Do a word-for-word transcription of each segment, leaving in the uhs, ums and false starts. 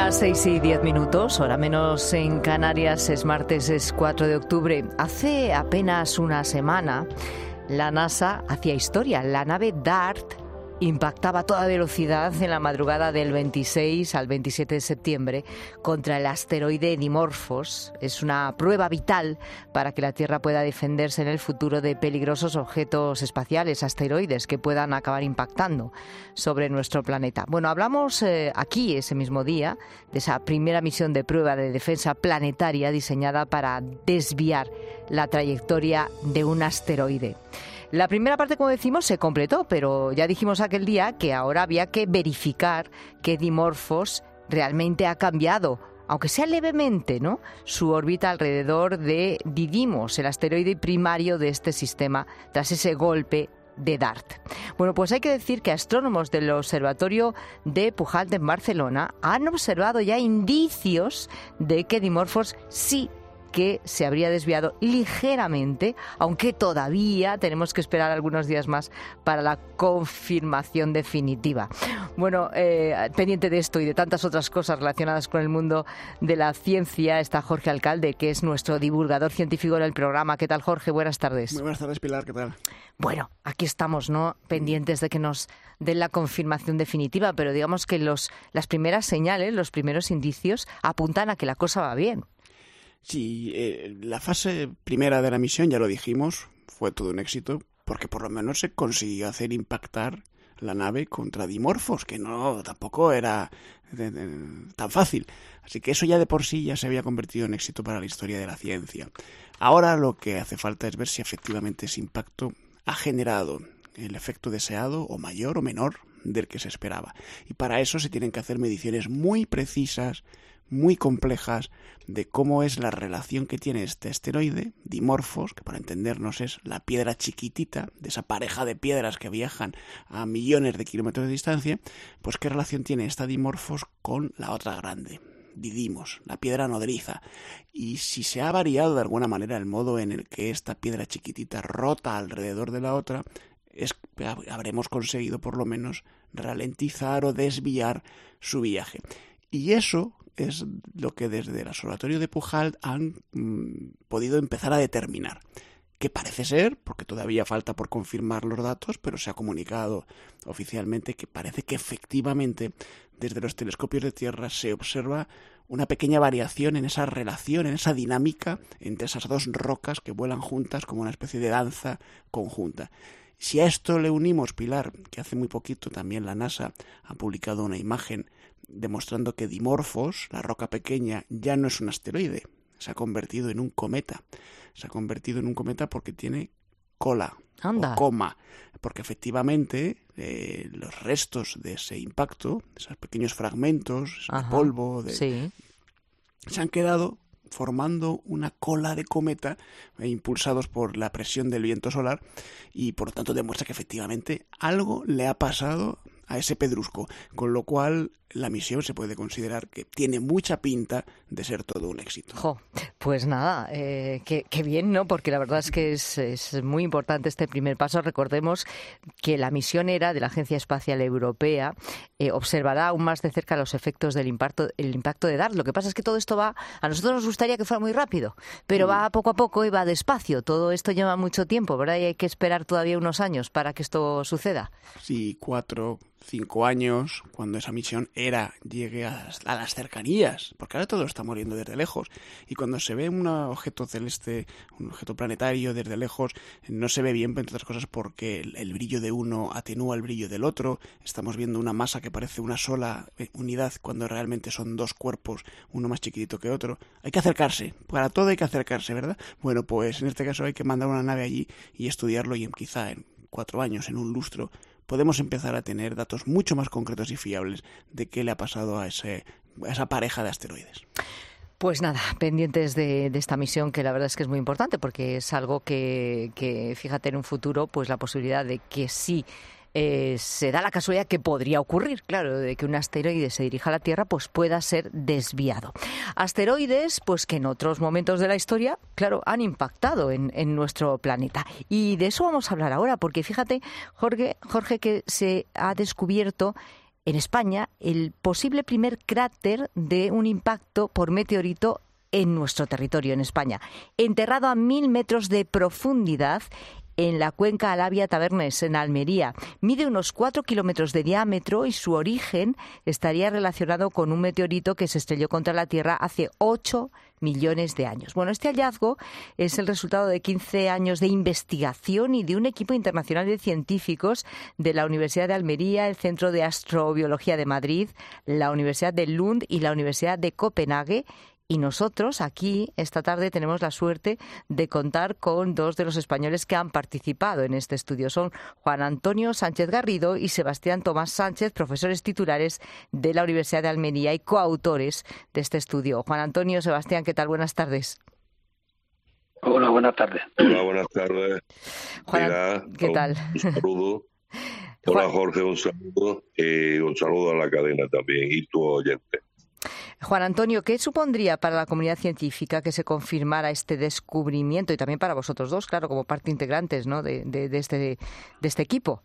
Las seis y diez minutos, hora menos en Canarias, es martes, es cuatro de octubre. Hace apenas una semana, la NASA hacía historia. La nave DART impactaba a toda velocidad en la madrugada del veintiséis al veintisiete de septiembre contra el asteroide Dimorphos. Es una prueba vital para que la Tierra pueda defenderse en el futuro de peligrosos objetos espaciales, asteroides que puedan acabar impactando sobre nuestro planeta. Bueno, hablamos eh, aquí ese mismo día de esa primera misión de prueba de defensa planetaria diseñada para desviar la trayectoria de un asteroide. La primera parte, como decimos, se completó, pero ya dijimos aquel día que ahora había que verificar que Dimorphos realmente ha cambiado, aunque sea levemente, ¿no?, su órbita alrededor de Didymos, el asteroide primario de este sistema, tras ese golpe de DART. Bueno, pues hay que decir que astrónomos del Observatorio de Pujalt en Barcelona han observado ya indicios de que Dimorphos sí que se habría desviado ligeramente, aunque todavía tenemos que esperar algunos días más para la confirmación definitiva. Bueno, eh, pendiente de esto y de tantas otras cosas relacionadas con el mundo de la ciencia está Jorge Alcalde, que es nuestro divulgador científico en el programa. ¿Qué tal, Jorge? Buenas tardes. Muy buenas tardes, Pilar. ¿Qué tal? Bueno, aquí estamos, ¿no?, pendientes de que nos den la confirmación definitiva, pero digamos que los, las primeras señales, los primeros indicios apuntan a que la cosa va bien. Sí, eh, la fase primera de la misión, ya lo dijimos, fue todo un éxito, porque por lo menos se consiguió hacer impactar la nave contra Dimorphos, que no, tampoco era de, de, tan fácil. Así que eso ya de por sí ya se había convertido en éxito para la historia de la ciencia. Ahora lo que hace falta es ver si efectivamente ese impacto ha generado el efecto deseado, o mayor o menor, del que se esperaba. Y para eso se tienen que hacer mediciones muy precisas, muy complejas, de cómo es la relación que tiene este asteroide, Dimorphos, que para entendernos es la piedra chiquitita, de esa pareja de piedras que viajan a millones de kilómetros de distancia, pues qué relación tiene esta Dimorphos con la otra grande, Didymos, la piedra nodriza, y si se ha variado de alguna manera el modo en el que esta piedra chiquitita rota alrededor de la otra, es, habremos conseguido por lo menos ralentizar o desviar su viaje. Y eso es lo que desde el Observatorio de Pujalt han mmm, podido empezar a determinar. Que parece ser, porque todavía falta por confirmar los datos, pero se ha comunicado oficialmente que parece que efectivamente desde los telescopios de tierra se observa una pequeña variación en esa relación, en esa dinámica entre esas dos rocas que vuelan juntas como una especie de danza conjunta. Si a esto le unimos, Pilar, que hace muy poquito también la NASA ha publicado una imagen demostrando que Dimorphos, la roca pequeña, ya no es un asteroide, se ha convertido en un cometa. Se ha convertido en un cometa porque tiene cola. Anda. O coma, porque efectivamente eh, los restos de ese impacto, esos pequeños fragmentos de polvo, de, sí. se han quedado formando una cola de cometa eh, impulsados por la presión del viento solar, y por lo tanto demuestra que efectivamente algo le ha pasado a ese pedrusco, con lo cual la misión se puede considerar que tiene mucha pinta de ser todo un éxito. Jo, pues nada, eh, qué, qué bien, ¿no? Porque la verdad es que es, es muy importante este primer paso. Recordemos que la misión era de la Agencia Espacial Europea, eh, observará aún más de cerca los efectos del impacto, el impacto de DART. Lo que pasa es que todo esto va, a nosotros nos gustaría que fuera muy rápido, pero mm. va poco a poco y va despacio. Todo esto lleva mucho tiempo, ¿verdad? Y hay que esperar todavía unos años para que esto suceda. Sí, cuatro, cinco años, cuando esa misión era llegue a las, a las cercanías, porque ahora todo está muriendo desde lejos, y cuando se ve un objeto celeste, un objeto planetario desde lejos, no se ve bien, entre otras cosas porque el, el brillo de uno atenúa el brillo del otro. Estamos viendo una masa que parece una sola unidad cuando realmente son dos cuerpos, uno más chiquitito que otro. Hay que acercarse, para todo hay que acercarse, ¿verdad? Bueno, pues en este caso hay que mandar una nave allí y estudiarlo, y en, quizá en cuatro años, en un lustro, podemos empezar a tener datos mucho más concretos y fiables de qué le ha pasado a, ese, a esa pareja de asteroides. Pues nada, pendientes de, de esta misión, que la verdad es que es muy importante, porque es algo que, que fíjate, en un futuro, pues la posibilidad de que sí eh, se da la casualidad que podría ocurrir, claro, de que un asteroide se dirija a la Tierra, pues pueda ser desviado. Asteroides, pues que en otros momentos de la historia, claro, han impactado en, en nuestro planeta. Y de eso vamos a hablar ahora, porque fíjate, Jorge, Jorge, que se ha descubierto en España, el posible primer cráter de un impacto por meteorito en nuestro territorio, en España, enterrado a mil metros de profundidad en la cuenca Alavia-Tabernes, en Almería. Mide unos cuatro kilómetros de diámetro y su origen estaría relacionado con un meteorito que se estrelló contra la Tierra hace ocho millones de años. Bueno, este hallazgo es el resultado de quince años de investigación y de un equipo internacional de científicos de la Universidad de Almería, el Centro de Astrobiología de Madrid, la Universidad de Lund y la Universidad de Copenhague. Y nosotros aquí esta tarde tenemos la suerte de contar con dos de los españoles que han participado en este estudio. Son Juan Antonio Sánchez Garrido y Sebastián Tomás Sánchez, profesores titulares de la Universidad de Almería y coautores de este estudio. Juan Antonio, Sebastián, ¿qué tal? Buenas tardes. Hola, buenas tardes. Hola, buenas tardes. Juan, Mira, ¿qué tal? Un saludo. Hola, Jorge, un saludo. Y un saludo a la cadena también y tu oyente. Juan Antonio, ¿qué supondría para la comunidad científica que se confirmara este descubrimiento y también para vosotros dos, claro, como parte integrantes, ¿no?, de, de, de, este, de este equipo?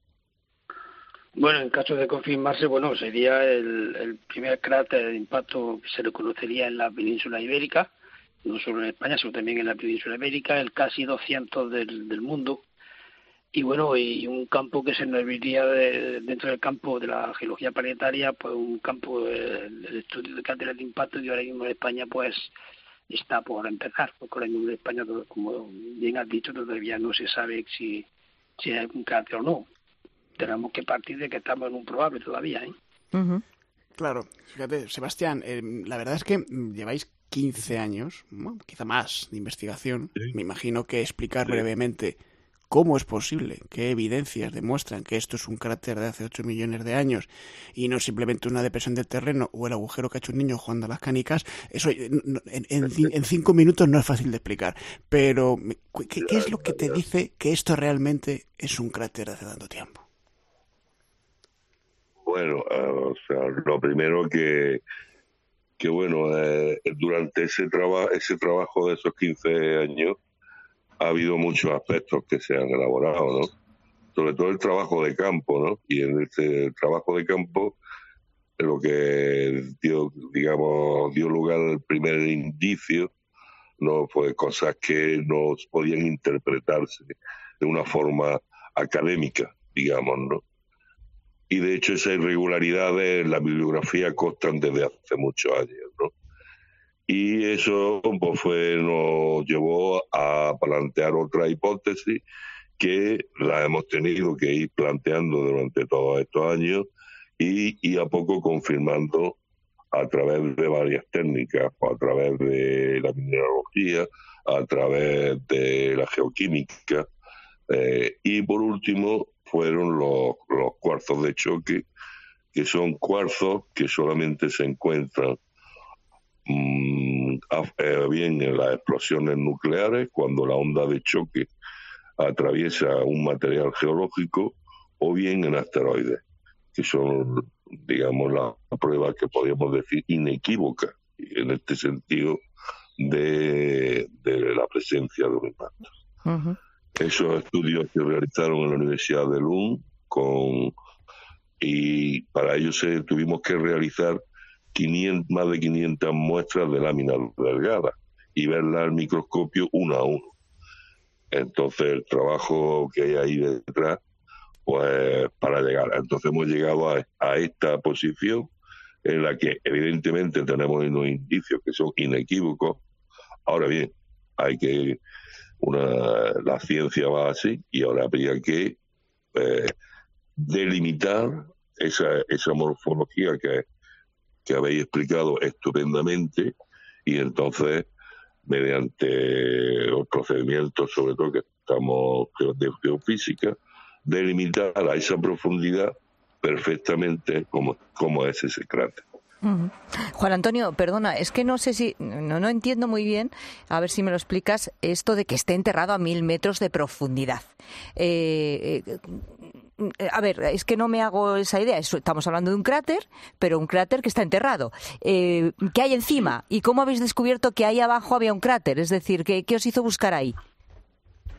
Bueno, en caso de confirmarse, bueno, sería el, el primer cráter de impacto que se reconocería en la península ibérica, no solo en España, sino también en la península ibérica, el casi doscientos del, del mundo. Y bueno, y un campo que se nos abriría de, dentro del campo de la geología planetaria, pues un campo del de estudio de cráteres de impacto que ahora mismo en España pues está por empezar, porque ahora mismo en España, como bien has dicho, todavía no se sabe si, si hay un cráter o no. Tenemos que partir de que estamos en un probable todavía, ¿eh? Uh-huh. Claro, fíjate, Sebastián, eh, la verdad es que lleváis quince años, ¿no?, quizá más, de investigación. Sí. Me imagino que explicar sí. brevemente ¿cómo es posible? ¿Qué evidencias demuestran que esto es un cráter de hace ocho millones de años y no simplemente una depresión del terreno o el agujero que ha hecho un niño jugando a las canicas? Eso en, en, en cinco minutos no es fácil de explicar. Pero, ¿qué, qué es lo que te dice que esto realmente es un cráter de hace tanto tiempo? Bueno, uh, o sea, lo primero que, que bueno, eh, durante ese, traba, ese trabajo de esos quince años, ha habido muchos aspectos que se han elaborado, ¿no? Sobre todo el trabajo de campo, ¿no? Y en este trabajo de campo, lo que dio, digamos, dio lugar al primer indicio, ¿no?, fue cosas que no podían interpretarse de una forma académica, digamos, ¿no? Y de hecho esas irregularidades en la bibliografía constan desde hace muchos años, ¿no? Y eso pues, fue, nos llevó a plantear otra hipótesis que la hemos tenido que ir planteando durante todos estos años y, y a poco confirmando a través de varias técnicas, a través de la mineralogía, a través de la geoquímica, eh, y por último fueron los, los cuarzos de choque, que son cuarzos que solamente se encuentran bien en las explosiones nucleares, cuando la onda de choque atraviesa un material geológico, o bien en asteroides, que son, digamos, la prueba que podríamos decir inequívoca en este sentido de, de la presencia de un impacto. Uh-huh. Esos estudios se realizaron en la Universidad de Lund con, y para ello se, tuvimos que realizar quinientas, más de quinientas muestras de láminas delgadas y verlas al microscopio uno a uno. Entonces el trabajo que hay ahí detrás, pues para llegar. Entonces hemos llegado a, a esta posición en la que evidentemente tenemos unos indicios que son inequívocos. Ahora bien, hay que una la ciencia va así y ahora habría que eh, delimitar esa, esa morfología que que habéis explicado estupendamente, y entonces, mediante los procedimientos, sobre todo que estamos de geofísica, delimitar a esa profundidad perfectamente como, como es ese cráter. Uh-huh. Juan Antonio, perdona, es que no sé si, no, no entiendo muy bien, a ver si me lo explicas, esto de que esté enterrado a mil metros de profundidad. Eh, eh, a ver, es que no me hago esa idea. Estamos hablando de un cráter, pero un cráter que está enterrado. Eh, ¿Qué hay encima? ¿Y cómo habéis descubierto que ahí abajo había un cráter? Es decir, ¿qué, qué os hizo buscar ahí?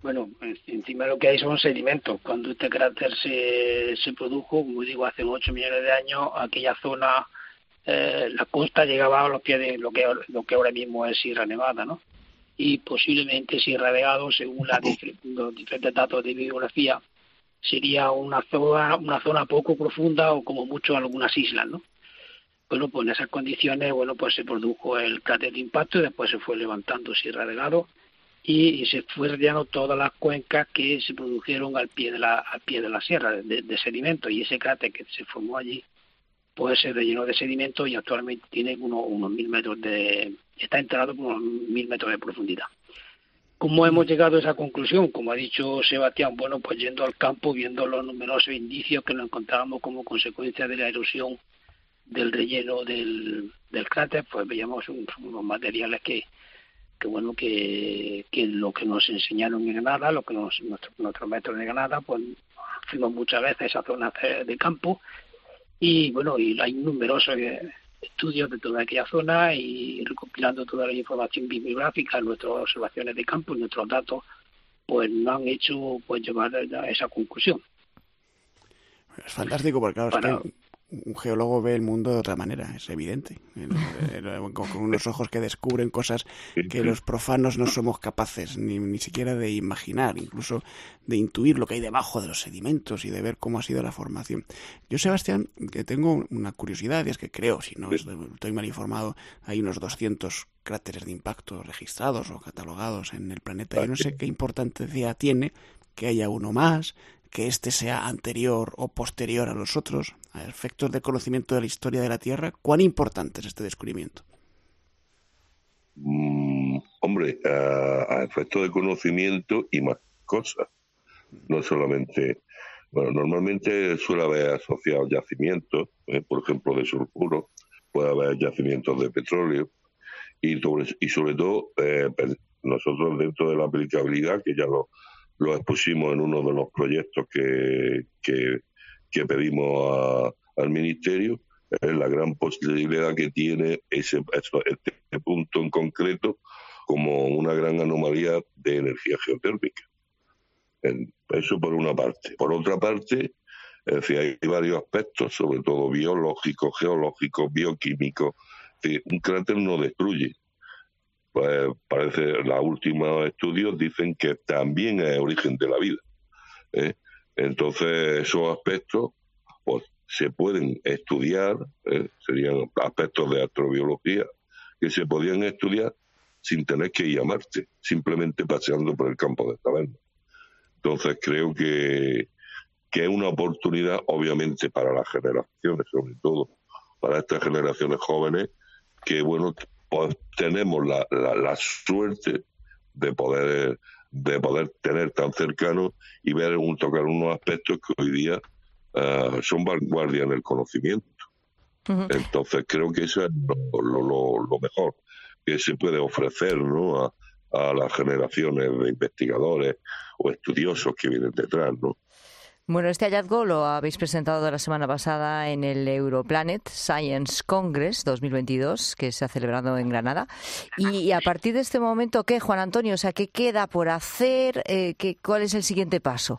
Bueno, encima lo que hay son sedimentos. Cuando este cráter se, se produjo, como digo, hace ocho millones de años, aquella zona, eh, la costa llegaba a los pies de lo que, lo que ahora mismo es Sierra Nevada, ¿no? Y posiblemente Sierra de Gado, según la, los diferentes datos de bibliografía, sería una zona, una zona poco profunda o como mucho algunas islas, ¿no? Bueno, pues en esas condiciones, bueno, pues se produjo el cráter de impacto y después se fue levantando Sierra de Gado y, y se fue rellenando todas las cuencas que se produjeron al pie de la, al pie de la sierra de, de sedimento, y ese cráter que se formó allí pues se rellenó de sedimento y actualmente tiene unos, unos mil metros de, está enterrado por unos mil metros de profundidad. ¿Cómo hemos llegado a esa conclusión? Como ha dicho Sebastián, bueno, pues yendo al campo, viendo los numerosos indicios que nos encontrábamos como consecuencia de la erosión del relleno del, del cráter, pues veíamos un, unos materiales que, que bueno, que, que lo que nos enseñaron en Granada, lo que nos, nuestro, nuestros maestros de Granada, pues fuimos muchas veces a esas zonas de, de campo, y bueno, y hay numerosos estudios de toda aquella zona y recopilando toda la información bibliográfica, nuestras observaciones de campo y nuestros datos, pues nos han hecho pues llevar a esa conclusión. Es fantástico porque claro, Para... es que un geólogo ve el mundo de otra manera, es evidente, con unos ojos que descubren cosas que los profanos no somos capaces ni, ni siquiera de imaginar, incluso de intuir lo que hay debajo de los sedimentos y de ver cómo ha sido la formación. Yo, Sebastián, que tengo una curiosidad, y es que creo, si no estoy mal informado, hay unos doscientos cráteres de impacto registrados o catalogados en el planeta. Yo no sé qué importancia tiene que haya uno más, que este sea anterior o posterior a los otros, a efectos de conocimiento de la historia de la Tierra. ¿Cuán importante es este descubrimiento? Mm, hombre, a, a efectos de conocimiento y más cosas. No solamente... Bueno, normalmente suele haber asociados yacimientos, ¿eh? Por ejemplo, de sulfuro, puede haber yacimientos de petróleo, y sobre, y sobre todo eh, nosotros dentro de la aplicabilidad, que ya lo lo expusimos en uno de los proyectos que, que, que pedimos a, al Ministerio, es la gran posibilidad que tiene ese, este punto en concreto como una gran anomalía de energía geotérmica. Eso por una parte. Por otra parte, es decir, hay varios aspectos, sobre todo biológicos, geológicos, bioquímicos. Es decir, un cráter no destruye. Pues parece, los últimos estudios dicen que también es origen de la vida, ¿eh? Entonces esos aspectos pues se pueden estudiar, ¿eh? Serían aspectos de astrobiología que se podían estudiar sin tener que ir a Marte, simplemente paseando por el campo de Taberna. Entonces creo que, que es una oportunidad, obviamente, para las generaciones, sobre todo para estas generaciones jóvenes, que bueno, pues tenemos la, la, la suerte de poder de poder tener tan cercano y ver un tocar unos aspectos que hoy día uh, son vanguardia en el conocimiento. Uh-huh. Entonces creo que eso es lo, lo, lo, lo mejor que se puede ofrecer, ¿no?, a, a las generaciones de investigadores o estudiosos que vienen detrás, ¿no? Bueno, este hallazgo lo habéis presentado la semana pasada en el Europlanet Science Congress dos mil veintidós, que se ha celebrado en Granada. Y, y a partir de este momento, ¿qué, Juan Antonio? O sea, ¿qué queda por hacer? Eh, ¿qué, ¿Cuál es el siguiente paso?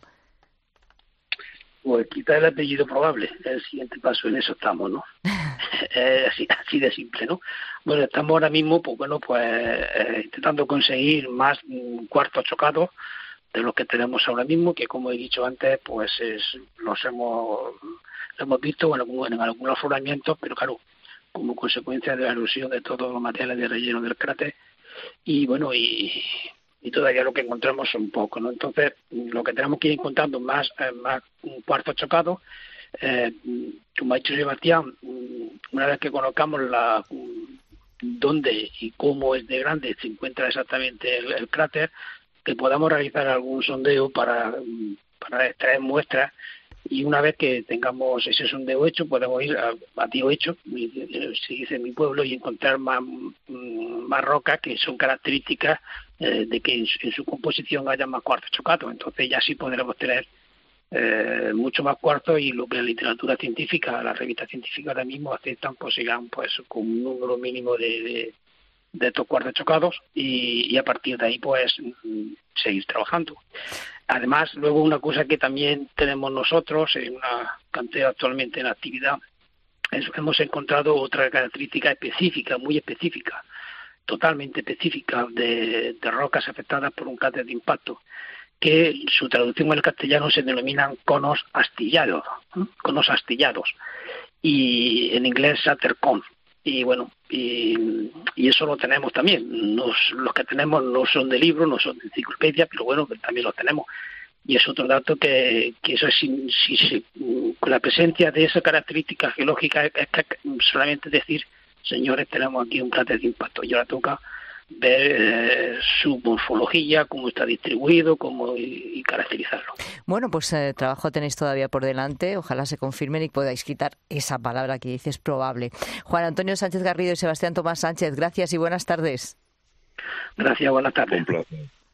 Pues quitar el apellido probable, el siguiente paso, en eso estamos, ¿no? eh, así, así de simple, ¿no? Bueno, estamos ahora mismo, pues bueno, pues eh, intentando conseguir más um, cuartos chocados de los que tenemos ahora mismo, que como he dicho antes, pues es, los hemos, los hemos visto en algunos, en algunos afloramientos, pero claro, como consecuencia de la erosión de todos los materiales de relleno del cráter, y bueno, y, y todavía lo que encontramos son pocos, ¿no? Entonces, lo que tenemos que ir encontrando más, eh, más cuartos chocados, eh, como ha dicho Sebastián, una vez que conozcamos la dónde y cómo es de grande se encuentra exactamente el, el cráter, que podamos realizar algún sondeo para, para extraer muestras, y una vez que tengamos ese sondeo hecho podemos ir a batido hecho, se dice en mi pueblo, y encontrar más, más rocas que son características eh, de que en su, en su composición haya más cuartos chocados. Entonces ya sí podremos tener eh, mucho más cuartos, y lo que la literatura científica, las revistas científicas ahora mismo aceptan, pues sigan pues con un número mínimo de, de de estos cuartos chocados y, y a partir de ahí pues seguir trabajando. Además, luego una cosa que también tenemos nosotros en una cantera actualmente en actividad, es, hemos encontrado otra característica específica, muy específica, totalmente específica de, de rocas afectadas por un cráter de impacto, que su traducción al castellano se denominan conos astillados, ¿eh? conos astillados, y en inglés shatter cone. Y bueno, y, y eso lo tenemos también. Nos, los que tenemos no son de libro, no son de enciclopedia, pero bueno, que también los tenemos. Y es otro dato que, que eso es, si, si, si, con la presencia de esa característica geológica, es que solamente decir, señores, tenemos aquí un cráter de impacto. Y ahora toca ver eh, su morfología, cómo está distribuido, cómo y, y caracterizarlo. Bueno, pues eh, trabajo tenéis todavía por delante. Ojalá se confirmen y podáis quitar esa palabra que dices probable. Juan Antonio Sánchez Garrido y Sebastián Tomás Sánchez, gracias y buenas tardes. Gracias, buenas tardes. Un placer.